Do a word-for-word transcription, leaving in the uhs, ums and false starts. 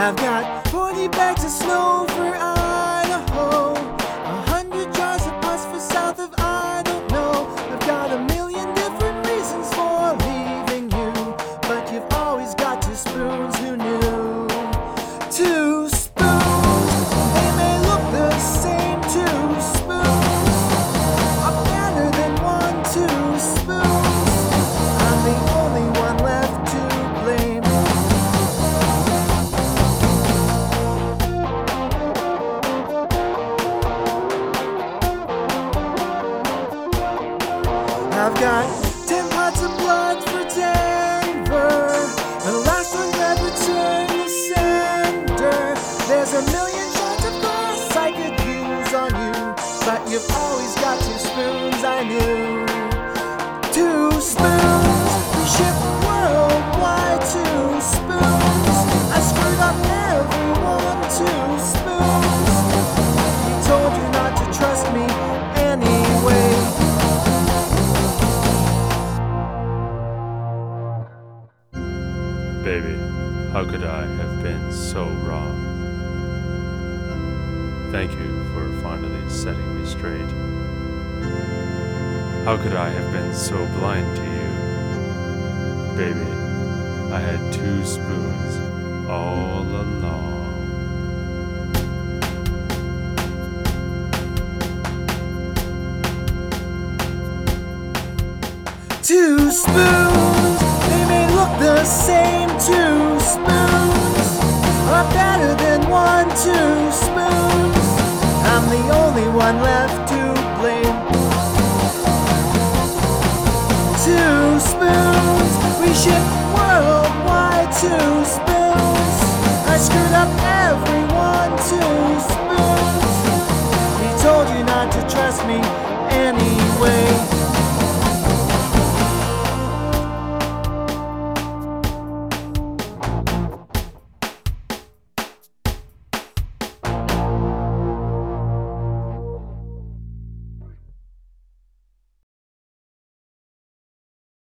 I've got forty bags of snow for Idaho, a hundred jars of pus for south of I don't know. I've got a million different reasons for leaving you, but you've always got two spoons, who knew? Two spoons, they may look the same. Two spoons are better than one. Two spoons, I'm the only one left to blame. I've got ten pots of blood for Denver, and the last one that returned to sender. There's a million shots of glass I could use on you, but you've always got two spoons, I knew. Two spoons, we ship worldwide. Two spoons, I screwed up everyone. Two spoons, he told you not to trust me anyway. Baby, how could I have been so wrong? Thank you for finally setting me straight. How could I have been so blind to you? Baby, I had two spoons all along. Two spoons, they may look the same. Two spoons are better than one. Two spoons, I'm the only one left to blame. Two spoons, we ship worldwide. Two spoons, I screwed up everyone. Two spoons, he told you not to trust me anyway.